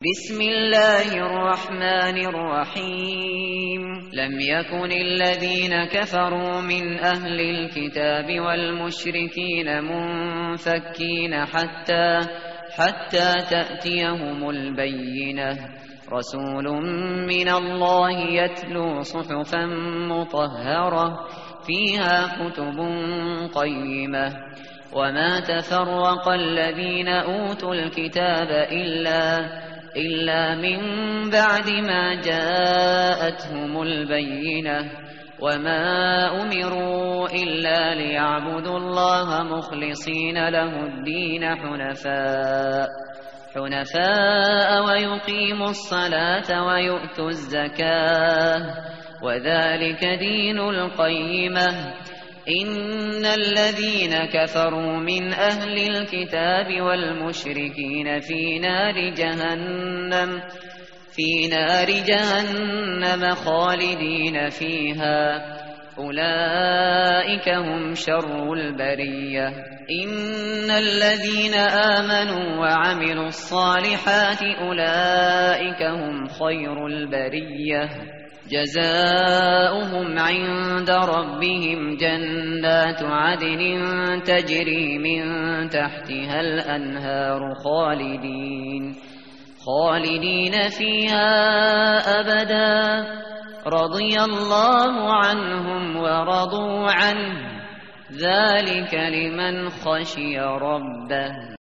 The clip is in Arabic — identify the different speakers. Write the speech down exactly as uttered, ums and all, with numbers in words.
Speaker 1: بسم الله الرحمن الرحيم لم يكن الذين كفروا من أهل الكتاب والمشركين منفكين حتى حتى تأتيهم البينة رسول من الله يتلو صحفا مطهرة فيها كتب قيمة وما تفرق الذين أوتوا الكتاب إلا إلا من بعد ما جاءتهم البينة وما أمروا إلا ليعبدوا الله مخلصين له الدين حنفاء حنفاء ويقيموا الصلاة ويؤتوا الزكاة وذلك دين القيمة إن الذين كفروا من أهل الكتاب والمشركين في نار جهنم في نار جهنم خالدين فيها أولئك هم شر البرية إن الذين آمنوا وعملوا الصالحات أولئك هم خير البرية جزاؤهم عند ربهم جنات عدن تجري من تحتها الأنهار خالدين خالدين فيها أبدا رضي الله عنهم ورضوا عنه ذلك لمن خشي ربه.